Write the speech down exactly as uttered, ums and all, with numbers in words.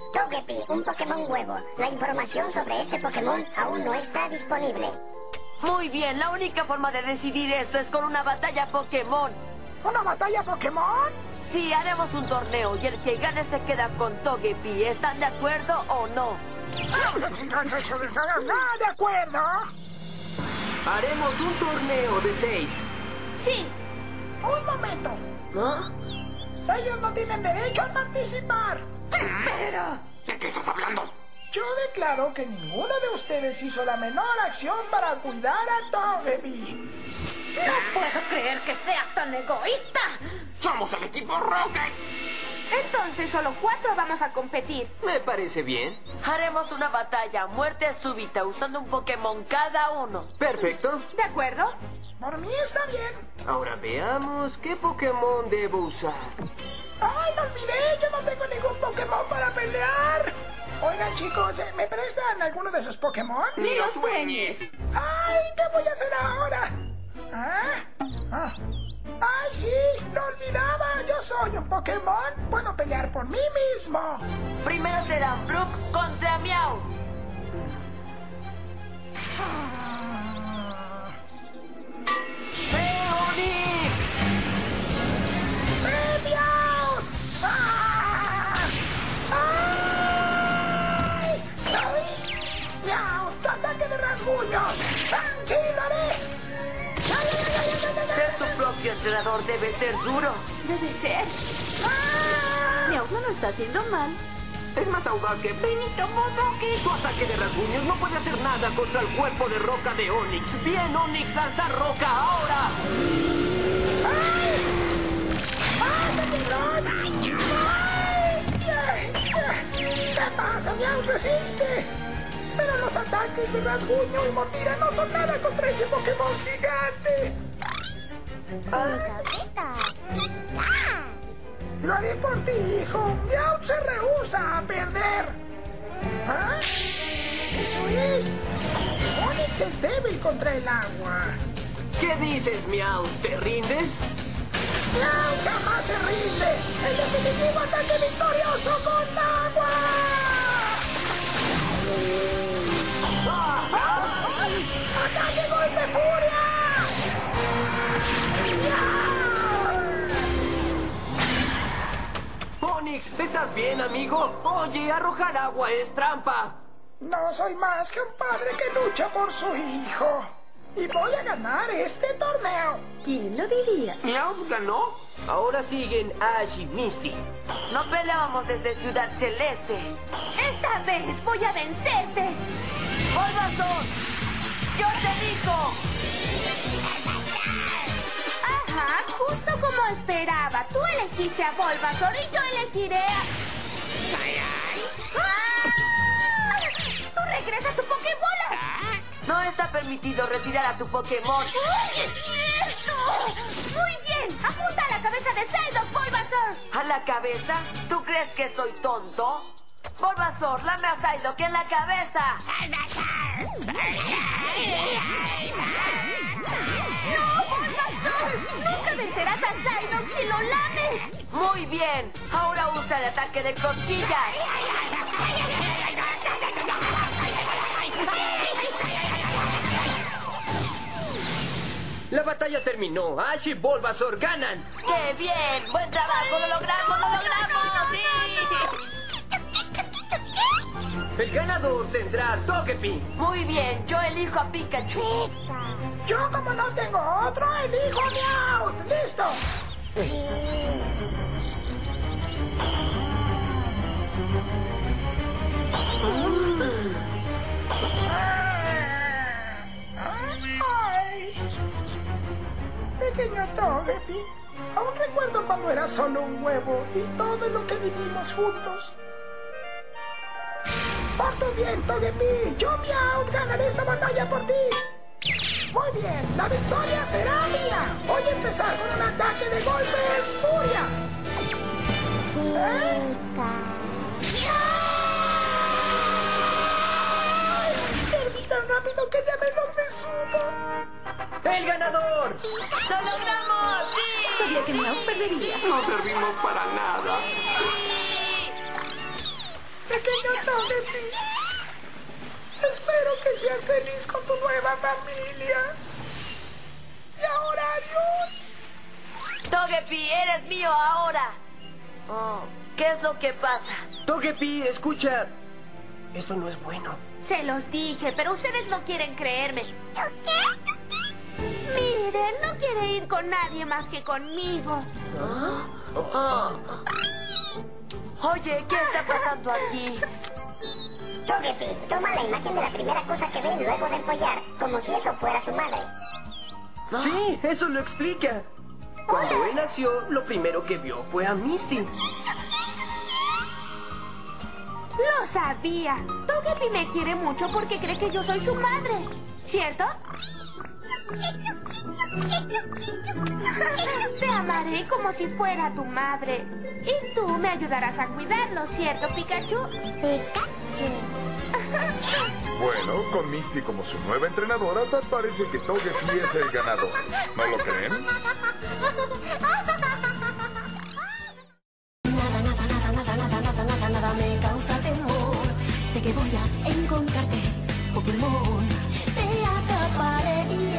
Togepi, un Pokémon huevo. La información sobre este Pokémon aún no está disponible. Muy bien, la única forma de decidir esto es con una batalla Pokémon. ¿Una batalla Pokémon? Sí, haremos un torneo y el que gane se queda con Togepi. ¿Están de acuerdo o no? Ah, de acuerdo. Haremos un torneo de seis. Sí. Un momento. ¿Ah? Ellos no tienen derecho a participar. ¡Espera! ¿De qué estás hablando? Yo declaro que ninguno de ustedes hizo la menor acción para cuidar a Togepi. No puedo creer que seas tan egoísta. ¡Somos el equipo Rocket! Entonces solo cuatro vamos a competir. Me parece bien. Haremos una batalla a muerte súbita usando un Pokémon cada uno. Perfecto. ¿De acuerdo? Por mí está bien. Ahora veamos qué Pokémon debo usar. ¡Ay, lo olvidé! Yo no tengo ningún Pokémon para pelear. Oigan, chicos, ¿me prestan alguno de sus Pokémon? ¡Ni lo sueñes! ¡Ay, qué voy a hacer ahora! ¿Ah? Ah. ¡Ay, sí! ¡Lo olvidaba! Yo soy un Pokémon. Puedo pelear por mí mismo. Primero será Brook contra Meow. ¡Eh, Onix! ¡Eh, Meow! ¡Ah! ¡Ay! ¡Ay! ¡Meow! ¡Tu ataque de rasguños! ¡Ah, sí, lo haré! ¡Ay, ay, ay, ay, ay, ay, ay! Ser tu propio entrenador debe ser duro. Debe ser. ¡Ah! Meow no lo está haciendo mal. Es más audaz que Benito Bodoque. Tu ataque de rasguños no puede hacer nada contra el cuerpo de roca de Onix. Bien, Onix, lanzar roca ahora. ¡Ay! ¡Ay, qué tiburón! ¡Ay! ¿Qué pasa, Meow? ¡Resiste! Pero los ataques de rasguño y mordida no son nada contra ese Pokémon gigante. Lo haré por ti, hijo. Meow se rehúsa a perder. ¿Ah? Eso es. Onix es débil contra el agua. ¿Qué dices, Meow? ¿Te rindes? Meow jamás se rinde. El definitivo ataque victorioso con agua. ¡Ataque golpe furia! Onix, ¿estás bien, amigo? Oye, arrojar agua es trampa. No soy más que un padre que lucha por su hijo. Y voy a ganar este torneo. ¿Quién lo diría? ¿Meow ganó? Ahora siguen Ash y Misty. No peleábamos desde Ciudad Celeste. Esta vez voy a vencerte. ¡Bulbasaur! ¡Yo te digo! Ajá, justo como esperaba. Tú elegiste a Bulbasaur y yo elegiré a... ¡Ah! ¡Tú regresa a tu Pokébola! No está permitido retirar a tu Pokémon. ¡Ay, es cierto! Muy bien, apunta a la cabeza de Psyduck, Bulbasaur. ¿A la cabeza? ¿Tú crees que soy tonto? Bulbasaur, lame a Psyduck en la cabeza. ¡No, Bulbasaur! ¡Nunca vencerás a Psyduck si lo lames! Muy bien, ahora usa el ataque de cosquillas. La batalla terminó. Ash y Bulbasaur ganan. ¡Qué bien! ¡Buen trabajo! ¡Lo logramos! ¡Lo logramos! ¡Sí! El ganador tendrá Togepi. Muy bien, yo elijo a Pikachu. Yo, como no tengo otro, elijo a Meow. ¡Listo! ¡Ay! Pequeño Togepi, aún recuerdo cuando era solo un huevo y todo lo que vivimos juntos. Por tu bien, Togepi, yo, Meow, ganaré esta batalla por ti. Muy bien, la victoria será mía. Voy a empezar con un ataque de golpes furia. ¿Eh? ¡Ay! Perdí tan rápido que ya me lo me subo. ¡El ganador! ¡Lo logramos! ¡Sí! Sabía que Meow perdería. No servimos para nada. ¿De qué Togepi. Espero que seas feliz con tu nueva familia. Y ahora adiós. Togepi, eres mío ahora. Oh, ¿qué es lo que pasa? Togepi, escucha. Esto no es bueno. Se los dije, pero ustedes no quieren creerme. Miren, no quiere ir con nadie más que conmigo. Oh. Oye, ¿qué está pasando aquí? Togepi toma la imagen de la primera cosa que ve luego de empollar, como si eso fuera su madre. Sí, eso lo explica. Cuando él nació, lo primero que vio fue a Misty. Lo sabía. Togepi me quiere mucho porque cree que yo soy su madre, ¿cierto? Te amaré como si fuera tu madre. Y tú me ayudarás a cuidarlo, ¿cierto, Pikachu? Pikachu. Bueno, con Misty como su nueva entrenadora, tal parece que Togepi es el ganador. ¿No lo creen? Nada, nada, nada, nada, nada, nada, nada, nada me causa temor. Sé que voy a encontrarte, Pokémon. Te atraparé y